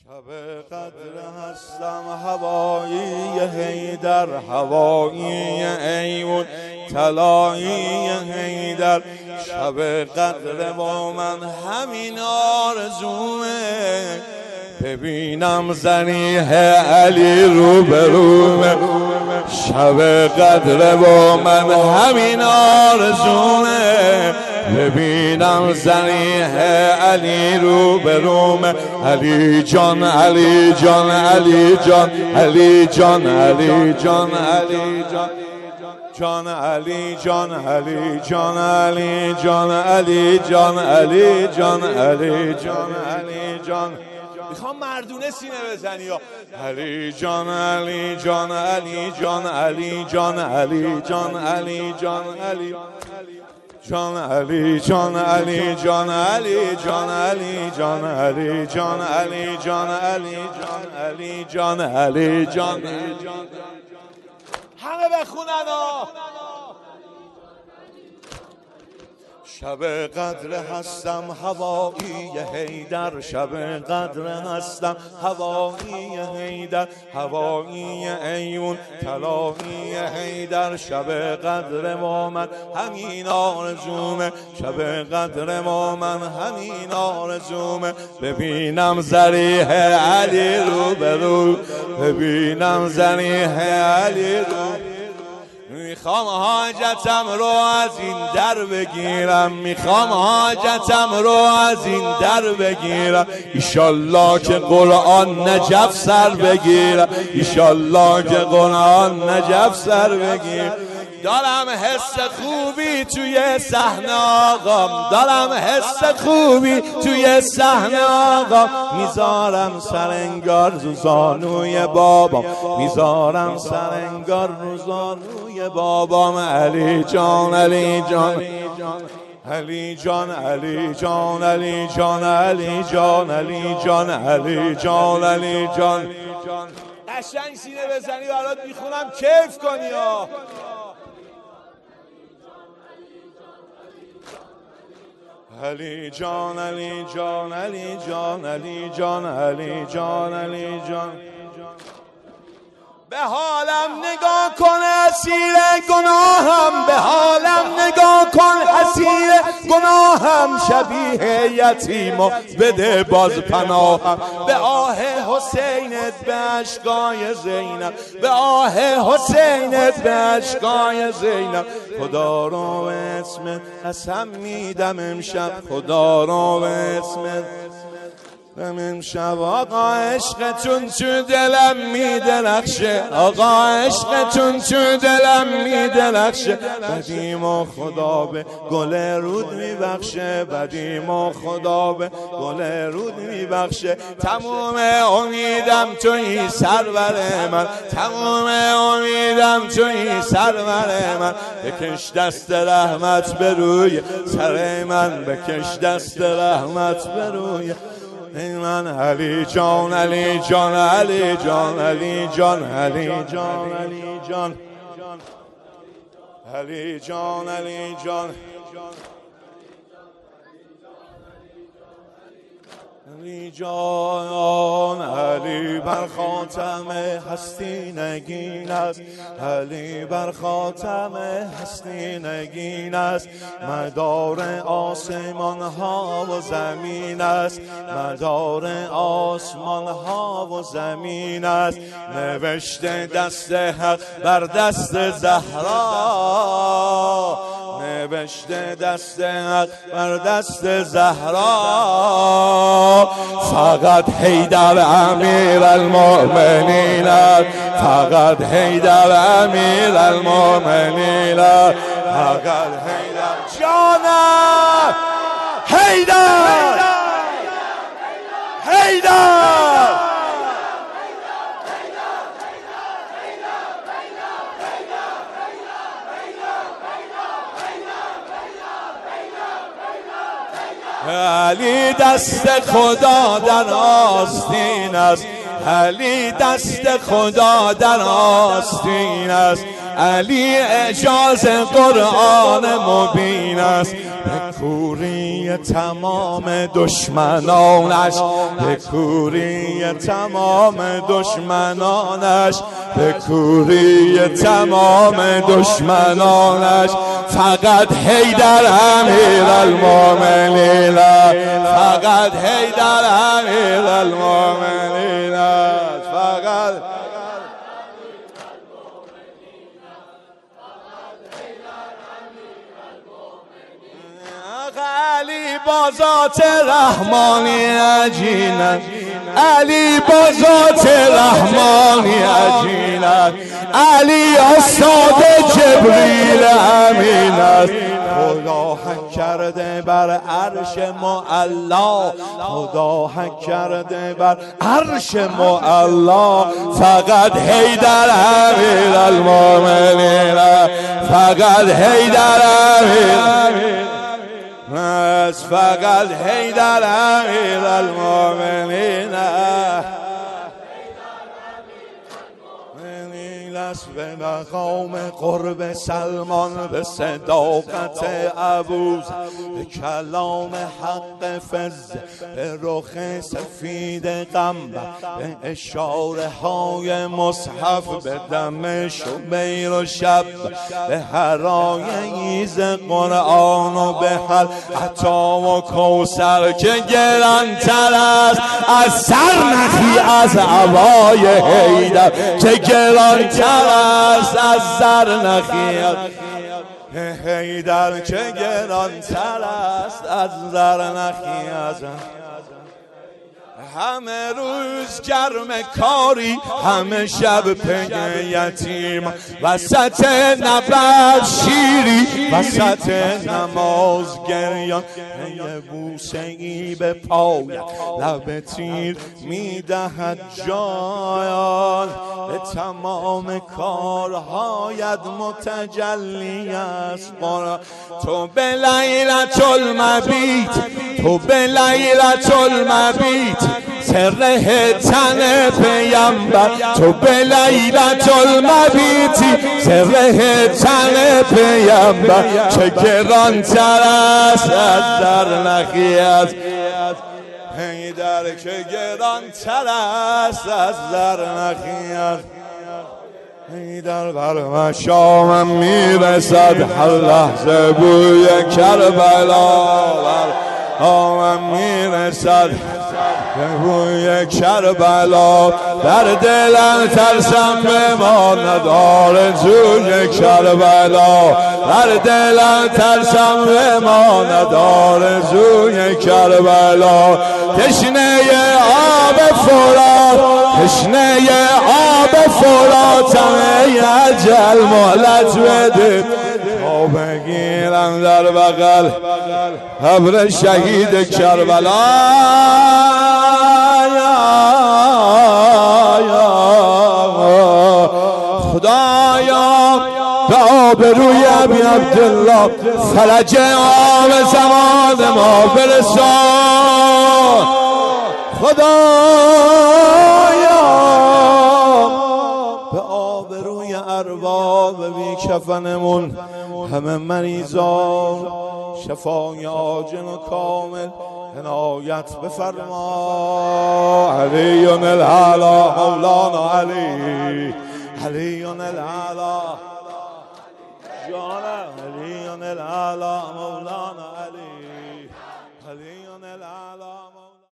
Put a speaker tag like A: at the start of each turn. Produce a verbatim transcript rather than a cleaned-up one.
A: شب قدر هستم هوایی حیدر، هوایی ایون طلایی حیدر. شب قدر با من همین آرزومه، ببینم زنیه علی رو برومه. شب قدر با من همین آرزومه، ببینم زنیه علی رو برومه. علی جان علی جان علی جان علی جان علی جان علی جان جان علی جان علی جان علی جان علی جان علی جان علی جان علی جان. میخوام مردونه سینه بزنی یا علی جان علی جان علی جان علی جان علی جان علی جان علی جان علی جان علی جان علی جان علی جان علی جان علی جان علی جان علی جان علی جان. همه بخونن ها. شب قدر هستم هوایی حیدر، شب قدر هستم هوایی حیدر، هوایی ایون طلایی حیدر. شب قدر با من همین آرزومه، شب قدر با من همین آرزومه. ببینم زریح علی رو برو، ببینم زریح علی رو. میخوام حاجتم رو از این در بگیرم، میخوام حاجتم رو از این در بگیرم. ایشالله که قرآن نجف سر بگیرم، ایشالله که قرآن نجف سر بگیرم. دارم حس خوبی توی صحنه آقام، دارم حس خوبی توی صحنه آقام. میذارم سرنگار رو زانوی بابام، میذارم سرنگار رو زانوی بابام. علی جان علی جان علی جان علی جان علی جان علی جان علی جان علی جان علی جان. قشنگ سینه بزنی برات میخونم کیف کنی ها. علی جان علی جان علی جان علی جان علی جان علی جان. به حالم نگاه کن اسیر گناهم، به حالم نگاه کن اسیر گناهم. شبیه یتیم و بده باز پناهم. به آه حسینت به اشکای زینب، به آه حسینت به اشکای زینب. خدا رو به اسمت قسم میدم امشب، خدا رو به اسمت امشب. آقا عشقتون تو دلم میدرخشه، آقا عشقتون تو دلم میدرخشه. بدیم و خدا به گل رود میبخشه، بدیم و خدا به گل رود میبخشه. تموم امیدم توی سرور من، تموم امیدم توی سرور من. بکش دست رحمت به روی سر من، بکش دست رحمت به روی من. علی جان علی جان علی جان علی جان علی جان علی جان علی جان علی جان علی جان. علی بر خاتم هستی نگین است، علی بر خاتم هستی نگین است. مدار آسمان ها و زمین است، مدار آسمان ها و زمین است. نوشته دست حق بر دست زهرا، نوشته دست حق بر دست زهرا. فقط حیدر امیر المؤمنین، فقط حیدر امیر المؤمنین، فقط حیدر جانم حیدر حیدر. علی دست خدا در آستین است، علی دست خدا در آستین است. علی اعجاز قرآن مبین است، به کوری تمام دشمنانش، به کوری تمام دشمنانش، به کوری تمام دشمنانش. فقط حیدر امیرالمومنین، فقط حیدر امیرالمومنین، فقط علی با ذات رحمانی عجینت، علی با ذات رحمانی عجینت، علی استاد جبریل امین است. خدا حق کرده بر عرش معلا، خدا حق کرده بر عرش معلا. فقط حیدر امیرالمومنین، فقط حیدر امیرالمومنین، فقط حیدر امیرالمومنین است. به مقام قرب سلمان، به صداقت ابوذر، به کلام حق فز، به رخ سفید قنبر، به اشاره های مصحف، به دم شبیر و شب، به هراییز قرآن و به هر عطا و کوثر که گرانتر است از سرنخی از عبای حیدر، که گرانتر است از زرنخی حیدر، که گرانتر است از زرنخی از. همه روز گرم کاری، همه شب پی یتیم، وسط نبرد شیری، وسط نماز گریان. یه بوسه ای به پای لب تیر میدهد جایان، به تمام کارهایت متجلی است قرآن. تو به لیلة المبیت، تو به لیلة المبیت، سر تن پیامبر، تو به لیلة المبیت، سر تن پیامبر، چه گرانتر است از زرنخی از حیدر، که گرانتر است از زرنخی از حیدر. بر مشامم میرسد هر لحظه بوی کربلا، بر مشامم میرسد بوی کربلا، در دلم ترسم بماند آرزوی کربلا، در دلم ترسم بماند آرزوی کربلا. تشنه آب فرات، تشنه آب فراتم، ای اجل مهلت بده تا بگیرم در بغل قبر شهید کربلا. خدایا به آبروی ابی عبدالله فرج آب زمان ما برسان. خدایا به آبروی ارباب بی کفنمون همه مریضان شفای عاجل و کامل عنایت بفرما. علی الاعلی مولانا علی، علی الاعلی جان، علی الاعلی مولانا